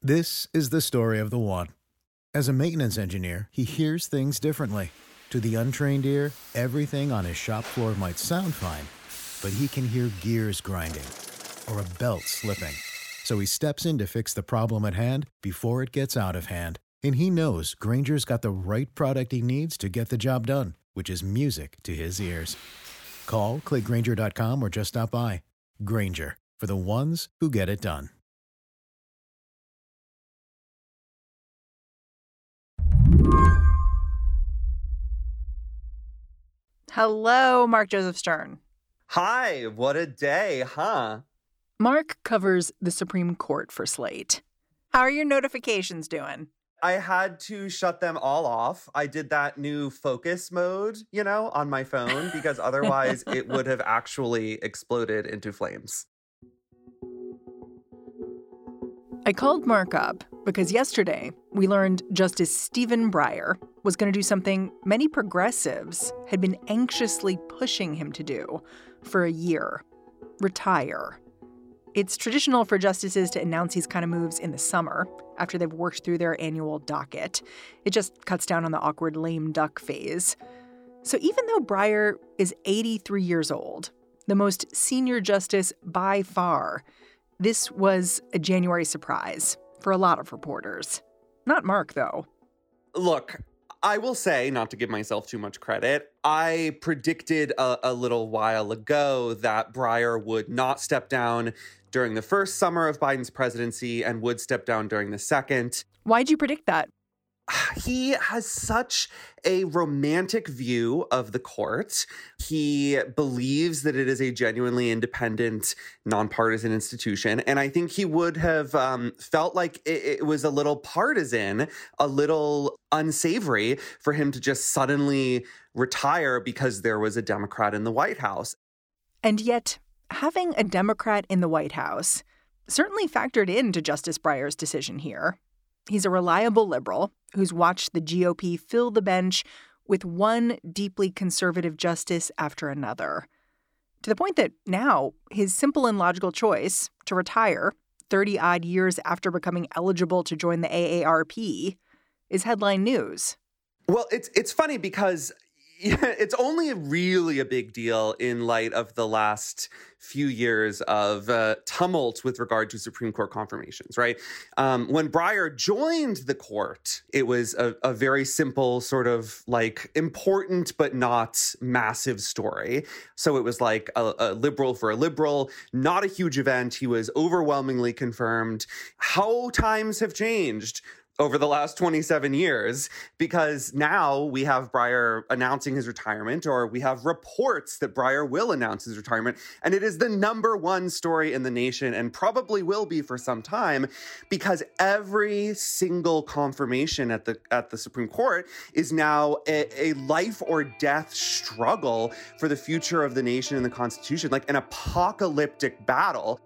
This is the story of the one. As a maintenance engineer, he hears things differently. To the untrained ear, everything on his shop floor might sound fine, but he can hear gears grinding or a belt slipping. So he steps in to fix the problem at hand before it gets out of hand. And he knows Grainger's got the right product he needs to get the job done, which is music to his ears. Call, click Grainger.com, or just stop by. Grainger, for the ones who get it done. Hello, Mark Joseph Stern. Hi, what a day, huh? Mark covers the Supreme Court for Slate. How are your notifications doing? I had to shut them all off. I did that new focus mode, on my phone, because otherwise it would have actually exploded into flames. I called Mark up because yesterday we learned Justice Stephen Breyer was going to do something many progressives had been anxiously pushing him to do for a year: retire. It's traditional for justices to announce these kind of moves in the summer after they've worked through their annual docket. It just cuts down on the awkward lame duck phase. So even though Breyer is 83 years old, the most senior justice by far, this was a January surprise for a lot of reporters. Not Mark, though. Look, I will say, not to give myself too much credit, I predicted a little while ago that Breyer would not step down during the first summer of Biden's presidency and would step down during the second. Why'd you predict that? He has such a romantic view of the court. He believes that it is a genuinely independent, nonpartisan institution. And I think he would have felt like it was a little partisan, a little unsavory for him to just suddenly retire because there was a Democrat in the White House. And yet, having a Democrat in the White House certainly factored into Justice Breyer's decision here. He's a reliable liberal who's watched the GOP fill the bench with one deeply conservative justice after another, to the point that now his simple and logical choice to retire 30-odd years after becoming eligible to join the AARP is headline news. Well, it's funny because it's only really a big deal in light of the last few years of tumult with regard to Supreme Court confirmations, right? When Breyer joined the court, it was a very simple sort of like important but not massive story. So it was like a liberal for a liberal, not a huge event. He was overwhelmingly confirmed. How times have changed over the last 27 years, because now we have Breyer announcing his retirement, or we have reports that Breyer will announce his retirement. And it is the number one story in the nation and probably will be for some time, because every single confirmation at the Supreme Court is now a life or death struggle for the future of the nation and the Constitution, like an apocalyptic battle.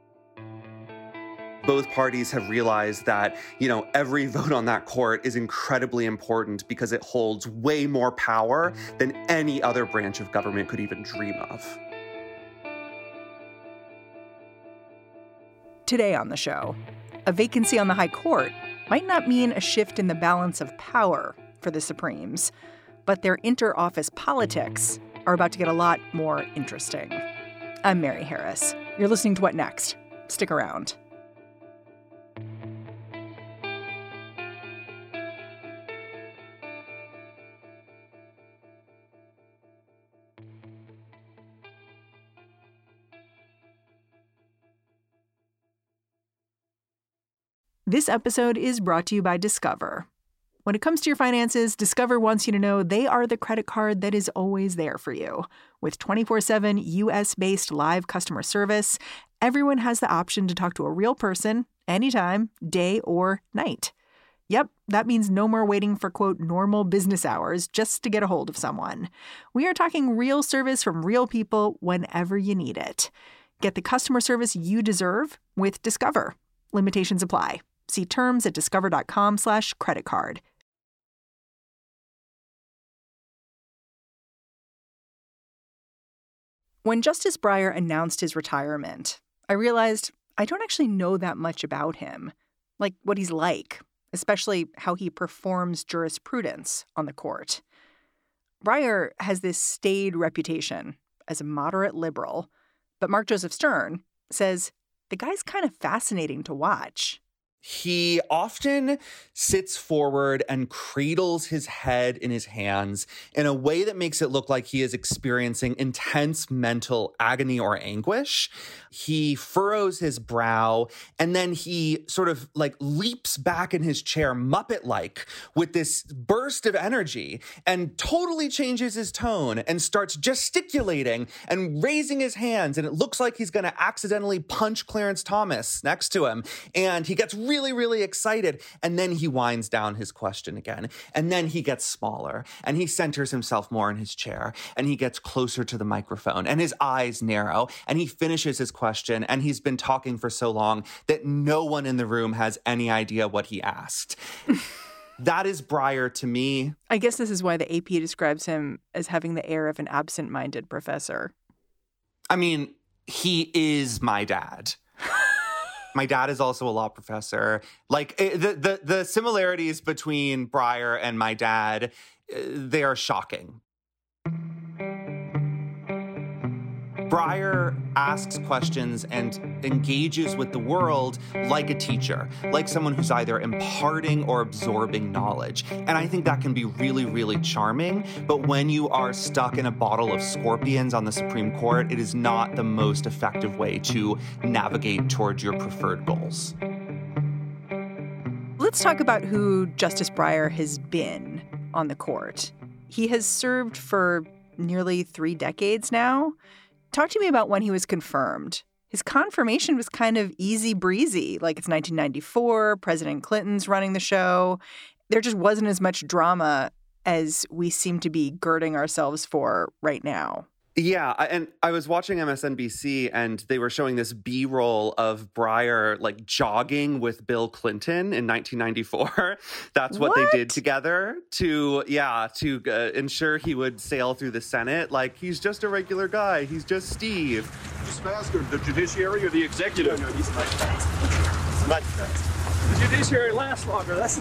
Both parties have realized that, every vote on that court is incredibly important because it holds way more power than any other branch of government could even dream of. Today on the show, a vacancy on the high court might not mean a shift in the balance of power for the Supremes, but their inter-office politics are about to get a lot more interesting. I'm Mary Harris. You're listening to What Next? Stick around. This episode is brought to you by Discover. When it comes to your finances, Discover wants you to know they are the credit card that is always there for you. With 24/7 U.S.-based live customer service, everyone has the option to talk to a real person anytime, day or night. Yep, that means no more waiting for, quote, normal business hours just to get a hold of someone. We are talking real service from real people whenever you need it. Get the customer service you deserve with Discover. Limitations apply. See terms at discover.com/creditcard. When Justice Breyer announced his retirement, I realized I don't actually know that much about him. like what he's like, especially how he performs jurisprudence on the court. Breyer has this staid reputation as a moderate liberal, but Mark Joseph Stern says the guy's kind of fascinating to watch. He often sits forward and cradles his head in his hands in a way that makes it look like he is experiencing intense mental agony or anguish. He furrows his brow, and then he sort of like leaps back in his chair, Muppet-like, with this burst of energy and totally changes his tone and starts gesticulating and raising his hands. And it looks like he's going to accidentally punch Clarence Thomas next to him. And he gets really excited. And then he winds down his question again. And then he gets smaller and he centers himself more in his chair and he gets closer to the microphone and his eyes narrow and he finishes his question. And he's been talking for so long that no one in the room has any idea what he asked. That is Breyer to me. I guess this is why the AP describes him as having the air of an absent-minded professor. I mean, he is my dad. My dad is also a law professor. Like the similarities between Breyer and my dad, they are shocking. Breyer asks questions and engages with the world like a teacher, like someone who's either imparting or absorbing knowledge. And I think that can be really charming. But when you are stuck in a bottle of scorpions on the Supreme Court, it is not the most effective way to navigate towards your preferred goals. Let's talk about who Justice Breyer has been on the court. He has served for nearly 3 decades now. Talk to me about when he was confirmed. His confirmation was kind of easy breezy, like it's 1994, President Clinton's running the show. There just wasn't as much drama as we seem to be girding ourselves for right now. Yeah, and I was watching MSNBC and they were showing this B-roll of Breyer like jogging with Bill Clinton in 1994. That's what they did together to ensure he would sail through the Senate. Like, he's just a regular guy. He's just Steve. Who's faster, the judiciary or the executive? No, he's much faster. Much faster. The judiciary lasts longer. That's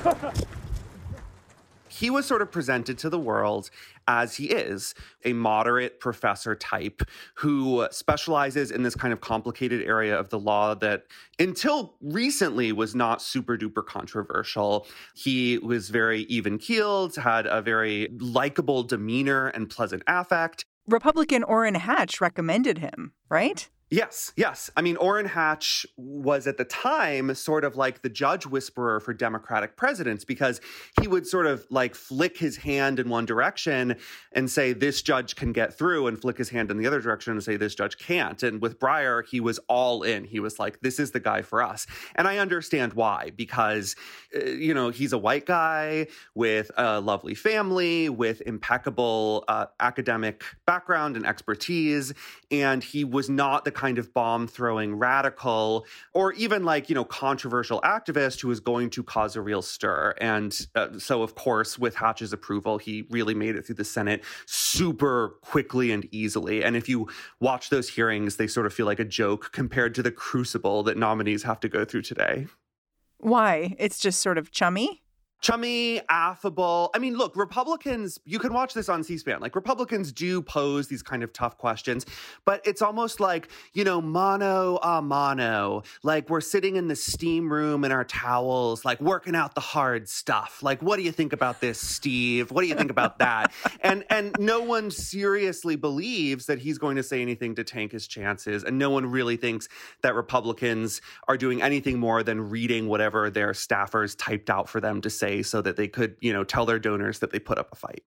He was sort of presented to the world as he is, a moderate professor type who specializes in this kind of complicated area of the law that until recently was not super duper controversial. He was very even-keeled, had a very likable demeanor and pleasant affect. Republican Orrin Hatch recommended him, right? Yes. I mean, Orrin Hatch was at the time sort of like the judge whisperer for Democratic presidents because he would sort of like flick his hand in one direction and say, this judge can get through, and flick his hand in the other direction and say, this judge can't. And with Breyer, he was all in. He was like, this is the guy for us. And I understand why, because, he's a white guy with a lovely family, with impeccable academic background and expertise. And he was not the kind of bomb-throwing radical or even controversial activist who was going to cause a real stir. And so, of course, with Hatch's approval, he really made it through the Senate super quickly and easily. And if you watch those hearings, they sort of feel like a joke compared to the crucible that nominees have to go through today. Why? It's just sort of chummy? Chummy, affable. I mean, look, Republicans, you can watch this on C-SPAN. Like, Republicans do pose these kind of tough questions, but it's almost like, mano a mano. Like, we're sitting in the steam room in our towels, like, working out the hard stuff. Like, what do you think about this, Steve? What do you think about that? And no one seriously believes that he's going to say anything to tank his chances. And no one really thinks that Republicans are doing anything more than reading whatever their staffers typed out for them to say, so that they could, tell their donors that they put up a fight.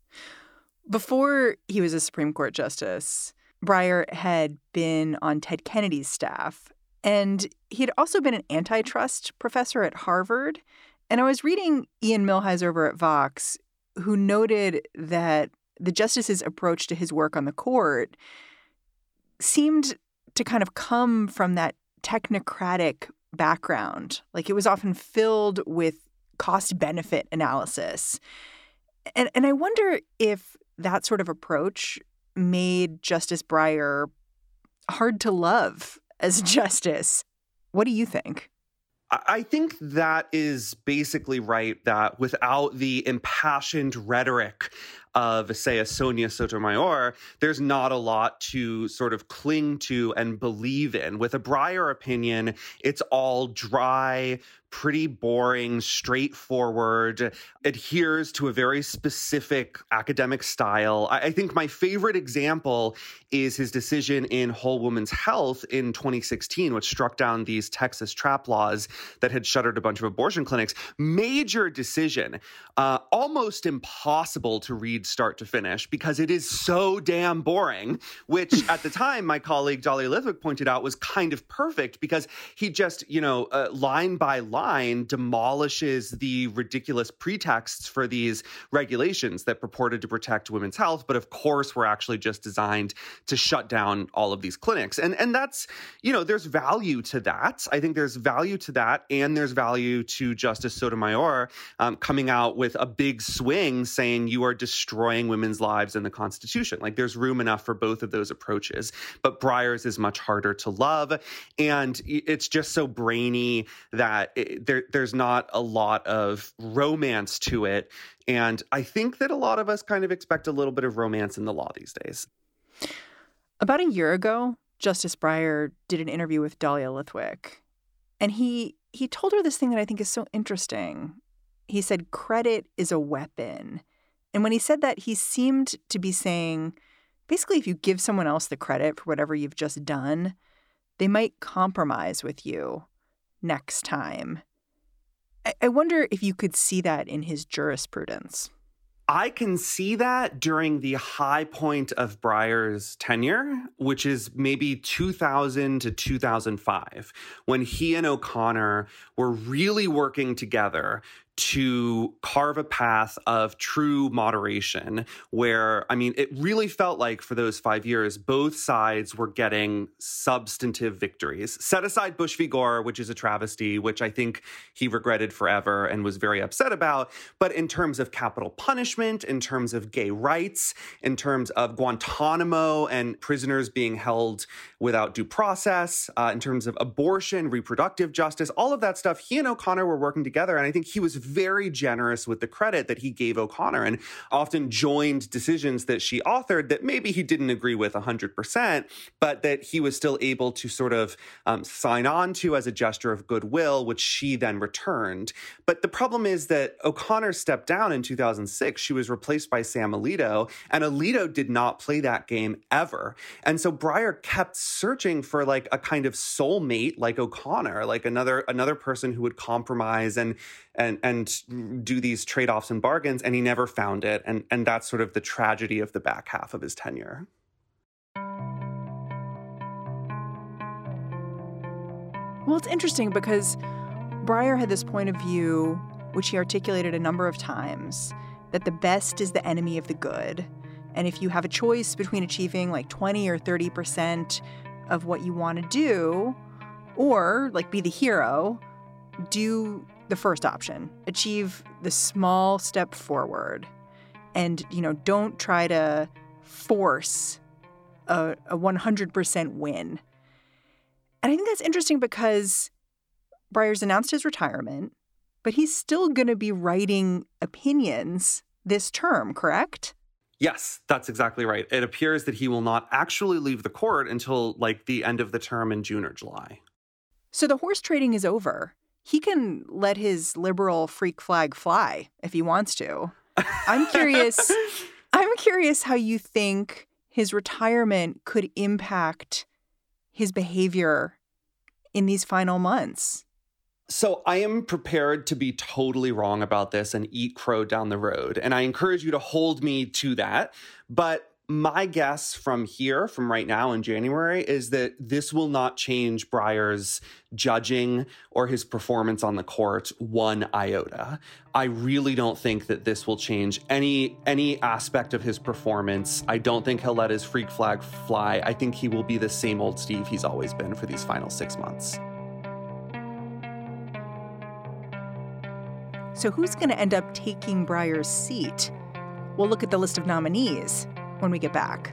Before he was a Supreme Court justice, Breyer had been on Ted Kennedy's staff, and he had also been an antitrust professor at Harvard. And I was reading Ian Millhiser over at Vox, who noted that the justice's approach to his work on the court seemed to kind of come from that technocratic background. Like, it was often filled with cost-benefit analysis. And I wonder if that sort of approach made Justice Breyer hard to love as justice. What do you think? I think that is basically right, that without the impassioned rhetoric of, say, a Sonia Sotomayor, there's not a lot to sort of cling to and believe in. With a Breyer opinion, it's all dry, pretty boring, straightforward, adheres to a very specific academic style. I think my favorite example is his decision in Whole Woman's Health in 2016, which struck down these Texas trap laws that had shuttered a bunch of abortion clinics. Major decision, almost impossible to read start to finish because it is so damn boring, which at the time my colleague Dahlia Lithwick pointed out was kind of perfect because he just, line by line demolishes the ridiculous pretexts for these regulations that purported to protect women's health, but of course were actually just designed to shut down all of these clinics. And that's, there's value to that. I think there's value to that, and there's value to Justice Sotomayor coming out with a big swing saying you are destroying women's lives and the Constitution. Like, there's room enough for both of those approaches. But Breyer's is much harder to love, and it's just so brainy that there's not a lot of romance to it. And I think that a lot of us kind of expect a little bit of romance in the law these days. About a year ago, Justice Breyer did an interview with Dahlia Lithwick, and he told her this thing that I think is so interesting. He said, credit is a weapon. And when he said that, he seemed to be saying, basically, if you give someone else the credit for whatever you've just done, they might compromise with you next time. I wonder if you could see that in his jurisprudence. I can see that during the high point of Breyer's tenure, which is maybe 2000 to 2005, when he and O'Connor were really working together to carve a path of true moderation where, it really felt like for those 5 years, both sides were getting substantive victories. Set aside Bush v. Gore, which is a travesty, which I think he regretted forever and was very upset about. But in terms of capital punishment, in terms of gay rights, in terms of Guantanamo and prisoners being held without due process, in terms of abortion, reproductive justice, all of that stuff, he and O'Connor were working together. And I think he was very generous with the credit that he gave O'Connor and often joined decisions that she authored that maybe he didn't agree with 100%, but that he was still able to sort of sign on to as a gesture of goodwill, which she then returned. But the problem is that O'Connor stepped down in 2006. She was replaced by Sam Alito, and Alito did not play that game ever. And so Breyer kept searching for like a kind of soulmate like O'Connor, like another person who would compromise and do these trade-offs and bargains, and he never found it. And that's sort of the tragedy of the back half of his tenure. Well, it's interesting because Breyer had this point of view, which he articulated a number of times, that the best is the enemy of the good. And if you have a choice between achieving like 20 or 30% of what you want to do, or like be the hero, do the first option, achieve the small step forward, and, don't try to force a 100% win. And I think that's interesting because Breyer's announced his retirement, but he's still going to be writing opinions this term, correct? Yes, that's exactly right. It appears that he will not actually leave the court until like the end of the term in June or July. So the horse trading is over. He can let his liberal freak flag fly if he wants to. I'm curious how you think his retirement could impact his behavior in these final months. So I am prepared to be totally wrong about this and eat crow down the road. And I encourage you to hold me to that. But my guess from right now in January, is that this will not change Breyer's judging or his performance on the court one iota. I really don't think that this will change any aspect of his performance. I don't think he'll let his freak flag fly. I think he will be the same old Steve he's always been for these final 6 months. So who's going to end up taking Breyer's seat? We'll look at the list of nominees when we get back.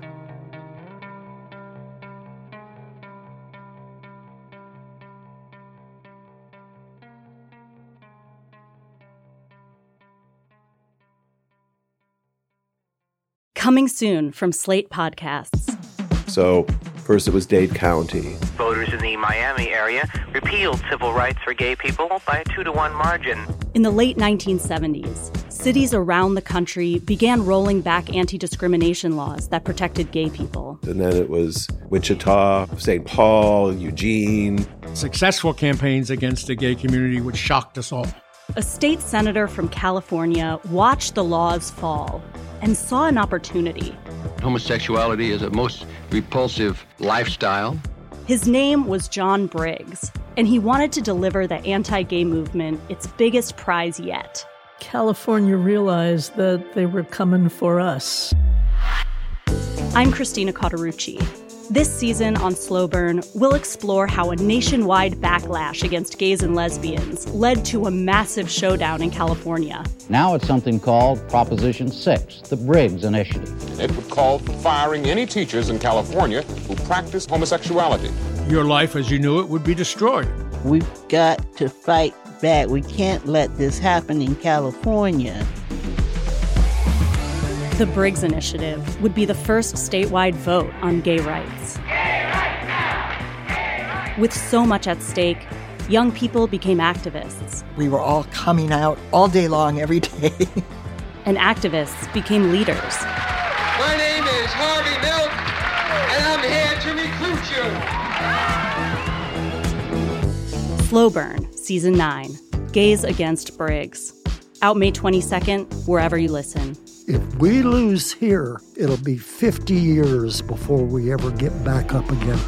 Coming soon from Slate Podcasts. So, first it was Dade County. Voters in the Miami area repealed civil rights for gay people by a 2-to-1 margin. In the late 1970s, cities around the country began rolling back anti-discrimination laws that protected gay people. And then it was Wichita, St. Paul, Eugene. Successful campaigns against the gay community, which shocked us all. A state senator from California watched the laws fall and saw an opportunity. Homosexuality is a most repulsive lifestyle. His name was John Briggs, and he wanted to deliver the anti-gay movement its biggest prize yet. California realized that they were coming for us. I'm Christina Cauterucci. This season on Slow Burn, we'll explore how a nationwide backlash against gays and lesbians led to a massive showdown in California. Now it's something called Proposition 6, the Briggs Initiative. It would call for firing any teachers in California who practice homosexuality. Your life as you knew it would be destroyed. We've got to fight back. We can't let this happen in California. The Briggs Initiative would be the first statewide vote on gay rights. Gay rights now! Gay rights! With so much at stake, young people became activists. We were all coming out all day long, every day. And activists became leaders. My name is Harvey Milk, and I'm here to recruit you. Slow Burn, Season 9, Gays Against Briggs. Out May 22nd, wherever you listen. If we lose here, it'll be 50 years before we ever get back up again.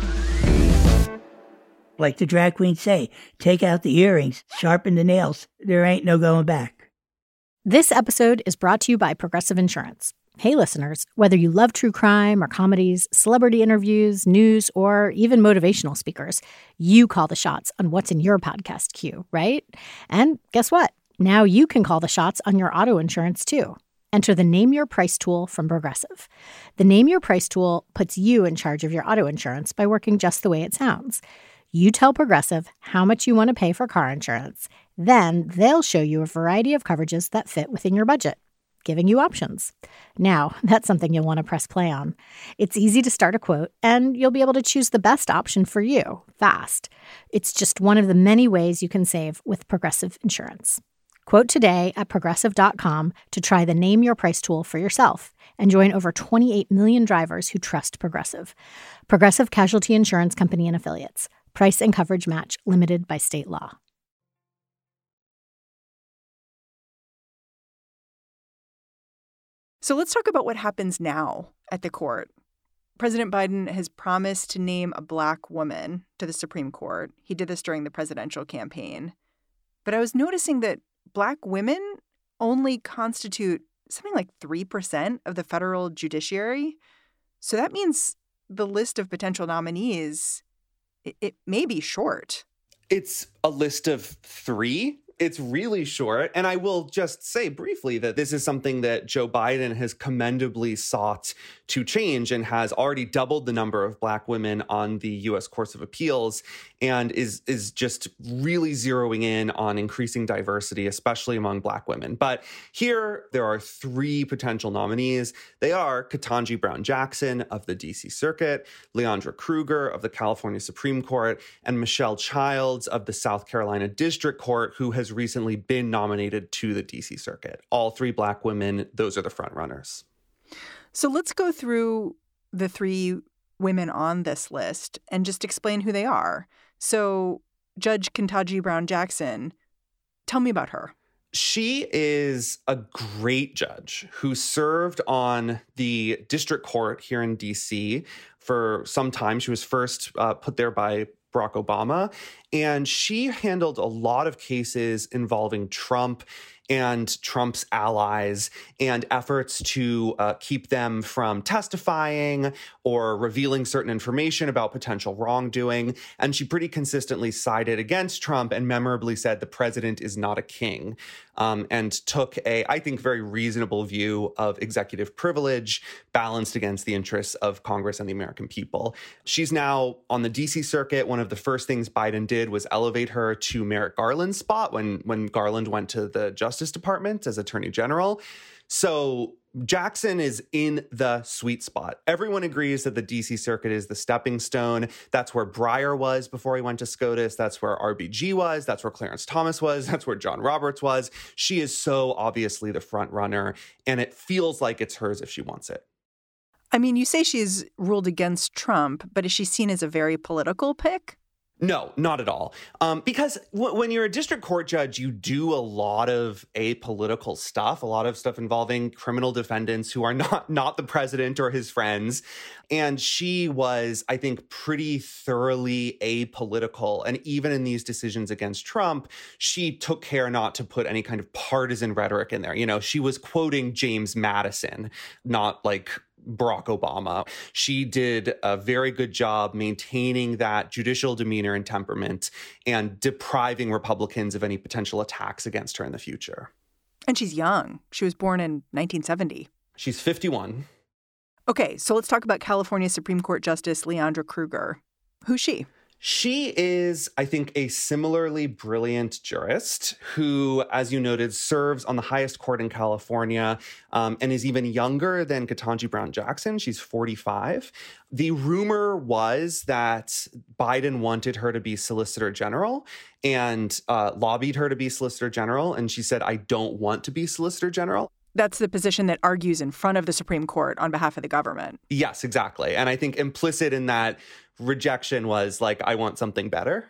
Like the drag queens say, take out the earrings, sharpen the nails. There ain't no going back. This episode is brought to you by Progressive Insurance. Hey, listeners, whether you love true crime or comedies, celebrity interviews, news, or even motivational speakers, you call the shots on what's in your podcast queue, right? And guess what? Now you can call the shots on your auto insurance, too. Enter the Name Your Price tool from Progressive. The Name Your Price tool puts you in charge of your auto insurance by working just the way it sounds. You tell Progressive how much you want to pay for car insurance. Then they'll show you a variety of coverages that fit within your budget, giving you options. Now, that's something you'll want to press play on. It's easy to start a quote, and you'll be able to choose the best option for you fast. It's just one of the many ways you can save with Progressive Insurance. Quote today at Progressive.com to try the Name Your Price tool for yourself and join over 28 million drivers who trust Progressive. Progressive Casualty Insurance Company and Affiliates. Price and coverage match limited by state law. So let's talk about what happens now at the court. President Biden has promised to name a Black woman to the Supreme Court. He did this during the presidential campaign. But I was noticing that Black women only constitute something like 3% of the federal judiciary. So that means the list of potential nominees, it may be short. It's a list of 3. It's really short. And I will just say briefly that this is something that Joe Biden has commendably sought to change and has already doubled the number of Black women on the U.S. Courts of Appeals and is just really zeroing in on increasing diversity, especially among Black women. But here there are 3 potential nominees. They are Ketanji Brown Jackson of the D.C. Circuit, Leandra Kruger of the California Supreme Court, and Michelle Childs of the South Carolina District Court, who has recently been nominated to the D.C. Circuit. All 3 Black women, those are the front runners. So let's go through the 3 women on this list and just explain who they are. So Judge Ketanji Brown Jackson, tell me about her. She is a great judge who served on the district court here in D.C. for some time. She was first put there by Barack Obama, and she handled a lot of cases involving Trump and Trump's allies and efforts to keep them from testifying or revealing certain information about potential wrongdoing. And she pretty consistently sided against Trump and memorably said the president is not a king, and took a, I think, very reasonable view of executive privilege balanced against the interests of Congress and the American people. She's now on the D.C. Circuit. One of the first things Biden did was elevate her to Merrick Garland's spot when Garland went to the Justice Justice Department as Attorney General. So Jackson is in the sweet spot. Everyone agrees that the D.C. Circuit is the stepping stone. That's where Breyer was before he went to SCOTUS. That's where RBG was. That's where Clarence Thomas was. That's where John Roberts was. She is so obviously the front runner, and it feels like it's hers if she wants it. I mean, you say she's ruled against Trump, but is she seen as a very political pick? No, not at all. Because when you're a district court judge, you do a lot of apolitical stuff, a lot of stuff involving criminal defendants who are not the president or his friends. And she was, I think, pretty thoroughly apolitical. And even in these decisions against Trump, she took care not to put any kind of partisan rhetoric in there. You know, she was quoting James Madison, not like Barack Obama. She did a very good job maintaining that judicial demeanor and temperament and depriving Republicans of any potential attacks against her in the future. And she's young. She was born in 1970. She's 51. Okay, so let's talk about California Supreme Court Justice Leandra Kruger. Who's she? She is, I think, a similarly brilliant jurist who, as you noted, serves on the highest court in California and is even younger than Ketanji Brown Jackson. She's 45. The rumor was that Biden wanted her to be Solicitor General and lobbied her to be Solicitor General. And she said, I don't want to be Solicitor General. That's the position that argues in front of the Supreme Court on behalf of the government. Yes, exactly. And I think implicit in that rejection was like, I want something better.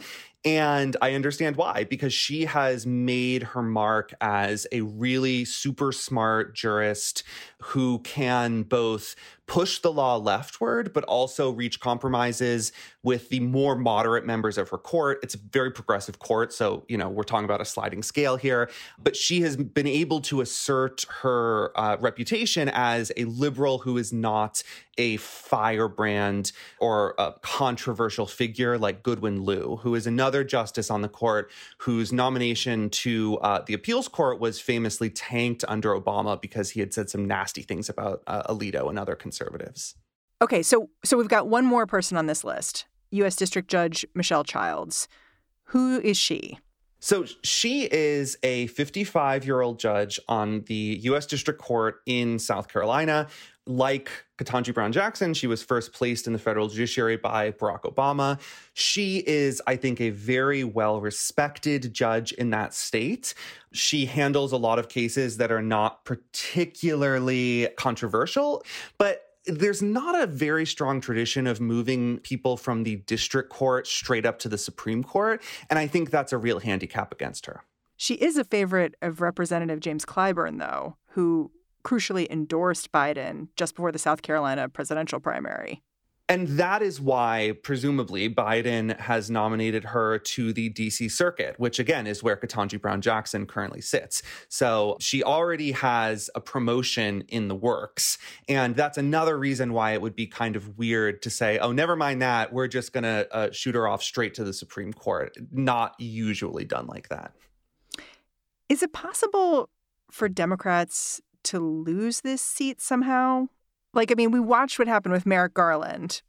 And I understand why, because she has made her mark as a really super smart jurist who can both push the law leftward, but also reach compromises with the more moderate members of her court. It's a very progressive court. So, you know, we're talking about a sliding scale here. But she has been able to assert her reputation as a liberal who is not a firebrand or a controversial figure like Goodwin Liu, who is another justice on the court whose nomination to the appeals court was famously tanked under Obama because he had said some nasty things about Alito and other conservatives. Okay, so we've got one more person on this list, U.S. District Judge Michelle Childs. Who is she? So she is a 55-year-old judge on the U.S. District Court in South Carolina. Like Ketanji Brown Jackson, she was first placed in the federal judiciary by Barack Obama. She is, I think, a very well-respected judge in that state. She handles a lot of cases that are not particularly controversial, but there's not a very strong tradition of moving people from the district court straight up to the Supreme Court, and I think that's a real handicap against her. She is a favorite of Representative James Clyburn, though, who crucially endorsed Biden just before the South Carolina presidential primary. And that is why, presumably, Biden has nominated her to the D.C. Circuit, which, again, is where Ketanji Brown Jackson currently sits. So she already has a promotion in the works. And that's another reason why it would be kind of weird to say, oh, never mind that. We're just going to shoot her off straight to the Supreme Court. Not usually done like that. Is it possible for Democrats to lose this seat somehow? Like, I mean, we watched what happened with Merrick Garland.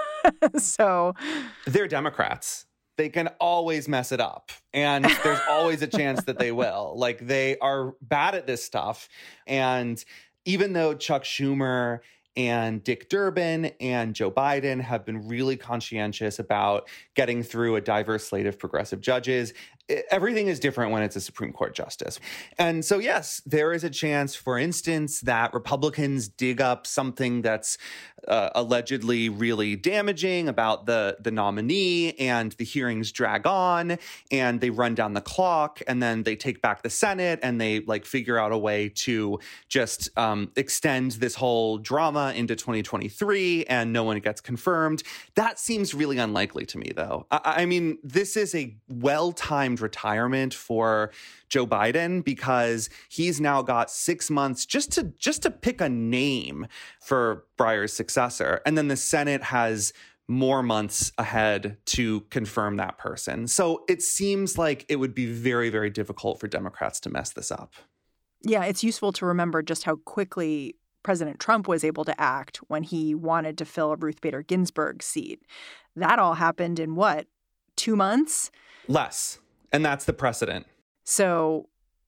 So they're Democrats. They can always mess it up. And there's always a chance that they will. Like, they are bad at this stuff. And even though Chuck Schumer and Dick Durbin and Joe Biden have been really conscientious about getting through a diverse slate of progressive judges, everything is different when it's a Supreme Court justice. And so, yes, there is a chance, for instance, that Republicans dig up something that's allegedly really damaging about the nominee, and the hearings drag on and they run down the clock, and then they take back the Senate and they figure out a way to just extend this whole drama into 2023 and no one gets confirmed. That seems really unlikely to me, though. I mean, this is a well-timed retirement for Joe Biden because he's now got 6 months just to pick a name for Breyer's successor. And then the Senate has more months ahead to confirm that person. So it seems like it would be very, very difficult for Democrats to mess this up. Yeah, it's useful to remember just how quickly President Trump was able to act when he wanted to fill a Ruth Bader Ginsburg seat. That all happened in 2 months? Less. And that's the precedent. So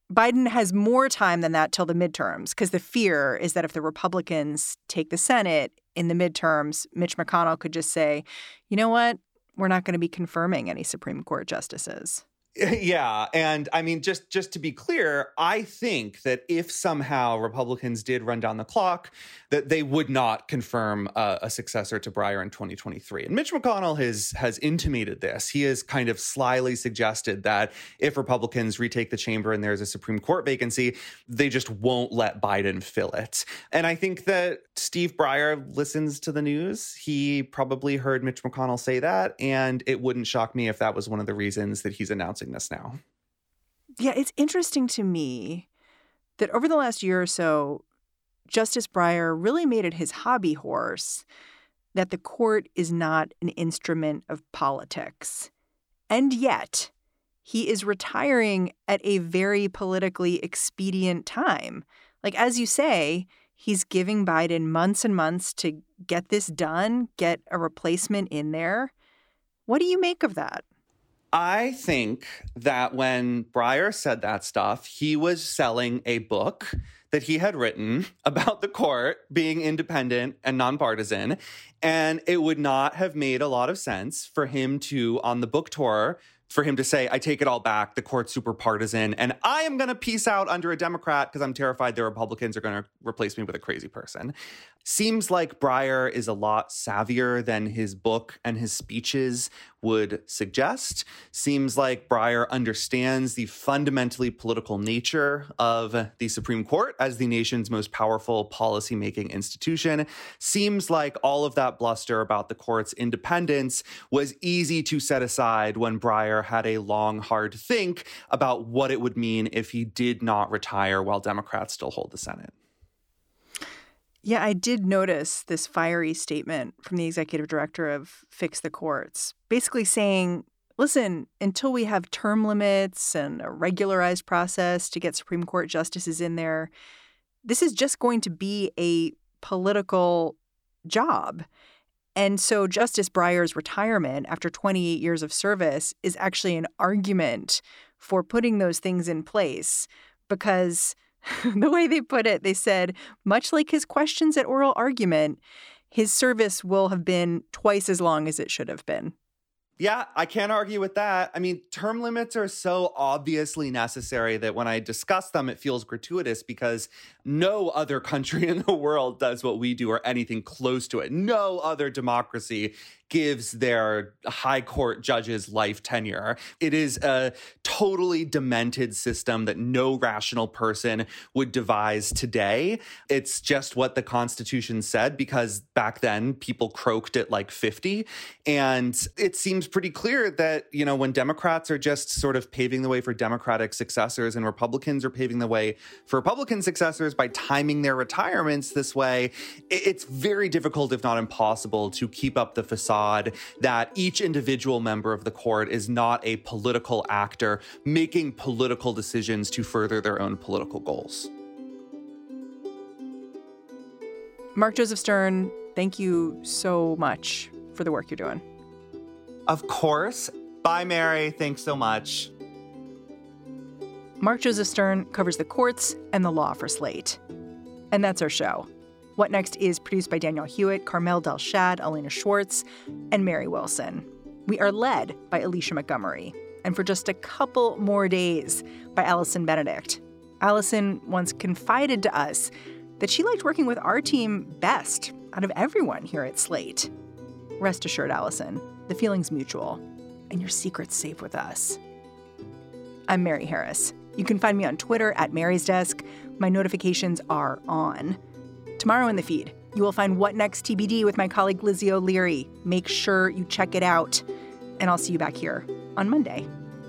Biden has more time than that till the midterms, because the fear is that if the Republicans take the Senate in the midterms, Mitch McConnell could just say, you know what, we're not going to be confirming any Supreme Court justices. Yeah. And I mean, just to be clear, I think that if somehow Republicans did run down the clock, that they would not confirm a successor to Breyer in 2023. And Mitch McConnell has intimated this. He has kind of slyly suggested that if Republicans retake the chamber and there's a Supreme Court vacancy, they just won't let Biden fill it. And I think that Steve Breyer listens to the news. He probably heard Mitch McConnell say that, and it wouldn't shock me if that was one of the reasons that he's announcing this now. Yeah, it's interesting to me that over the last year or so, Justice Breyer really made it his hobby horse that the court is not an instrument of politics. And yet, he is retiring at a very politically expedient time. Like, as you say, he's giving Biden months and months to get this done, get a replacement in there. What do you make of that? I think that when Breyer said that stuff, he was selling a book that he had written about the court being independent and nonpartisan. And it would not have made a lot of sense for him to, on the book tour, for him to say, I take it all back, the court's super partisan, and I am going to peace out under a Democrat because I'm terrified the Republicans are going to replace me with a crazy person. Seems like Breyer is a lot savvier than his book and his speeches would suggest. Seems like Breyer understands the fundamentally political nature of the Supreme Court as the nation's most powerful policymaking institution. Seems like all of that bluster about the court's independence was easy to set aside when Breyer had a long, hard think about what it would mean if he did not retire while Democrats still hold the Senate. Yeah, I did notice this fiery statement from the executive director of Fix the Courts, basically saying, listen, until we have term limits and a regularized process to get Supreme Court justices in there, this is just going to be a political job. And so Justice Breyer's retirement after 28 years of service is actually an argument for putting those things in place, because the way they put it, they said, much like his questions at oral argument, his service will have been twice as long as it should have been. Yeah, I can't argue with that. I mean, term limits are so obviously necessary that when I discuss them, it feels gratuitous because no other country in the world does what we do or anything close to it. No other democracy gives their high court judges life tenure. It is a totally demented system that no rational person would devise today. It's just what the Constitution said because back then people croaked at like 50. And it seems pretty clear that, you know, when Democrats are just sort of paving the way for Democratic successors and Republicans are paving the way for Republican successors by timing their retirements this way, it's very difficult, if not impossible, to keep up the facade that each individual member of the court is not a political actor making political decisions to further their own political goals. Mark Joseph Stern, thank you so much for the work you're doing. Of course. Bye, Mary. Thanks so much. Mark Joseph Stern covers the courts and the law for Slate. And that's our show. What Next is produced by Daniel Hewitt, Carmel Delshad, Elena Schwartz, and Mary Wilson. We are led by Alicia Montgomery. And for just a couple more days by Allison Benedict. Allison once confided to us that she liked working with our team best out of everyone here at Slate. Rest assured, Allison, the feeling's mutual, and your secret's safe with us. I'm Mary Harris. You can find me on Twitter at Mary's Desk. My notifications are on. Tomorrow in the feed, you will find What Next TBD with my colleague Lizzie O'Leary. Make sure you check it out. And I'll see you back here on Monday.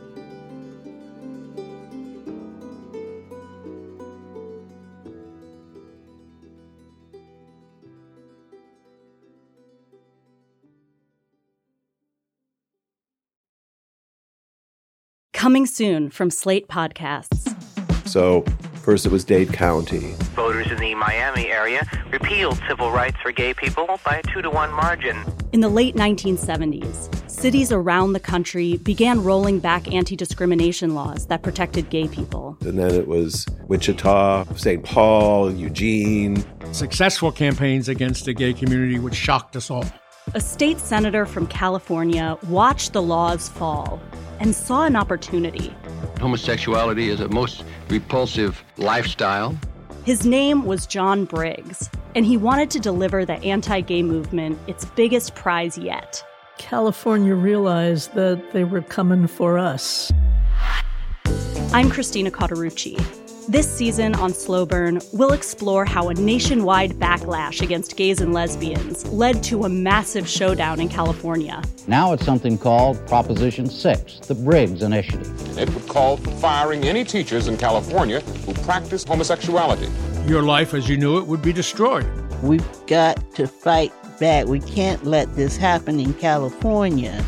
Coming soon from Slate Podcasts. So first it was Dade County. Voters in the Miami area repealed civil rights for gay people by a 2-to-1 margin. In the late 1970s, cities around the country began rolling back anti-discrimination laws that protected gay people. And then it was Wichita, St. Paul, Eugene. Successful campaigns against the gay community, which shocked us all. A state senator from California watched the laws fall and saw an opportunity. Homosexuality is a most repulsive lifestyle. His name was John Briggs, and he wanted to deliver the anti-gay movement its biggest prize yet. California realized that they were coming for us. I'm Christina Cauterucci. This season on Slow Burn, we'll explore how a nationwide backlash against gays and lesbians led to a massive showdown in California. Now it's something called Proposition 6, the Briggs Initiative. It would call for firing any teachers in California who practice homosexuality. Your life as you knew it would be destroyed. We've got to fight back. We can't let this happen in California.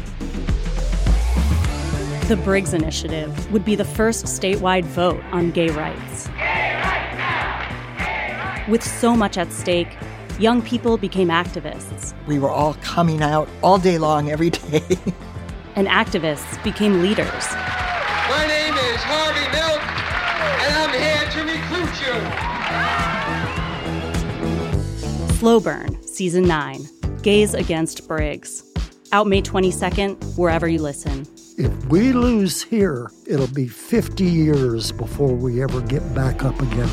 The Briggs Initiative would be the first statewide vote on gay rights. Gay rights now! Gay rights! With so much at stake, young people became activists. We were all coming out all day long, every day. And activists became leaders. My name is Harvey Milk, and I'm here to recruit you. Slow Burn, Season 9, Gays Against Briggs. Out May 22nd, wherever you listen. If we lose here, it'll be 50 years before we ever get back up again.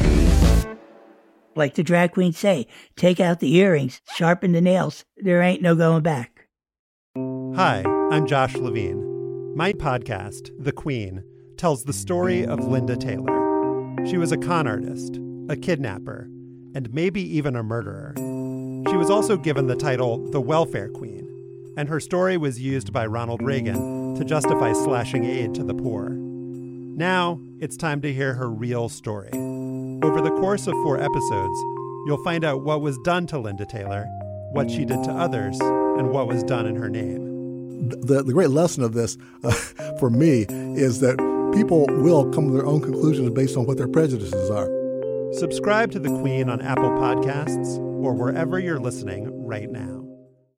Like the drag queens say, take out the earrings, sharpen the nails. There ain't no going back. Hi, I'm Josh Levine. My podcast, The Queen, tells the story of Linda Taylor. She was a con artist, a kidnapper, and maybe even a murderer. She was also given the title the Welfare Queen, and her story was used by Ronald Reagan to justify slashing aid to the poor. Now, it's time to hear her real story. Over the course of 4 episodes, you'll find out what was done to Linda Taylor, what she did to others, and what was done in her name. The great lesson of this, for me, is that people will come to their own conclusions based on what their prejudices are. Subscribe to The Queen on Apple Podcasts or wherever you're listening right now.